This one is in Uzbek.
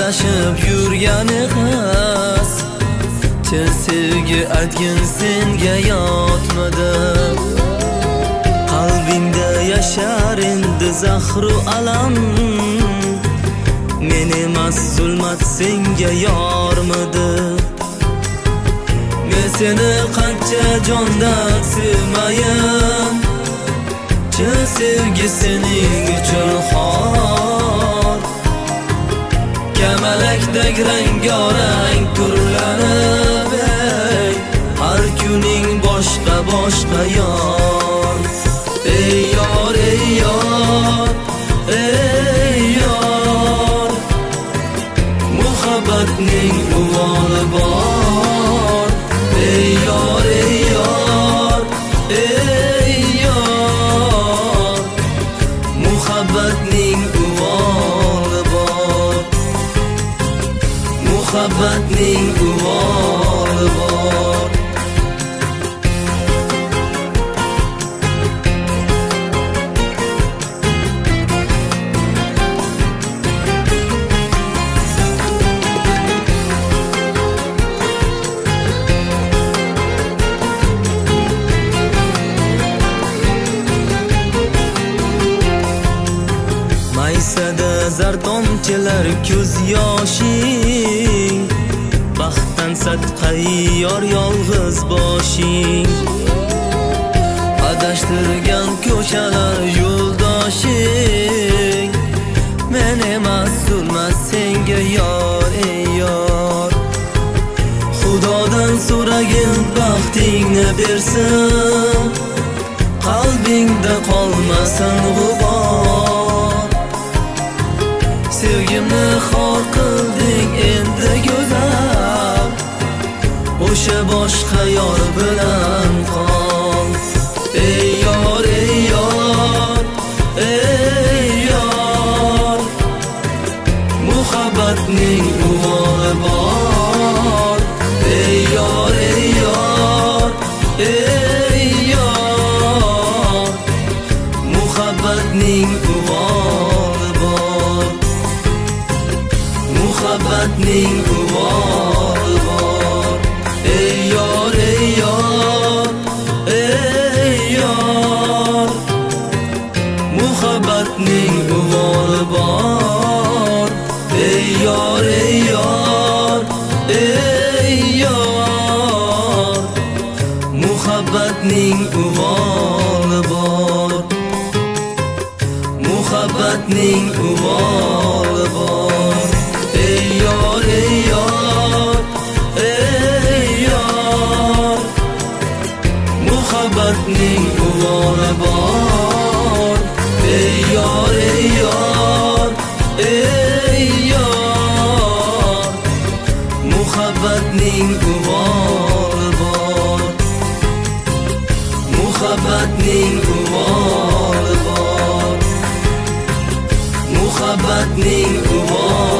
adashib yurgani xas. Chin sevgi aytgin senga yotmadi. Qalbingda yashar endi zahru alam. Men emas zulmat senga yormidi. Men seni qancha jondan sevmayin. Chin sevgi sening uchun xor. Kamalakdek rang-gorang turlanib, har kuning boshqa yor. Ey yor, ey yor, ey yor. Muhabbatning uvoli bor. Ey yor, ey yor, ey yor. Muhabbatning uvoli bor. Muhabbatning uvoli bor. Maysada zar tomchilar ko'z yoshing. Baxtdan sadqai-yor yolg'iz boshing. Adashtirgan ko'chalar yo'ldoshing. Men emas zulmat senga yor, ey yor. Xudodan so'ragin baxtingni bersin. Qalbingda qolmasin g'ubor. Sevgimni xor qilding endi go'zal. O'sha boshqa yor bilan qol. Ey yor, ey yor, ey yor. Muhabbatning uvoli bor. Ey yor, ey yor, ey yor. Muhabbatning uvoli bor. Muhabbatning uvoli bor. Ey yor, ey yor, ey yor. Muhabbatning uvoli bor. Ey yor, ey yor, ey yor. Muhabbatning uvoli bor. Muhabbatning uvoli bor. Ey yor, ey yor, ey yor. Muhabbatning uvoli bor. Ey yor, ey yor, ey yor. Muhabbatning uvoli bor. Muhabbatning uvoli bor. Muhabbatning uvoli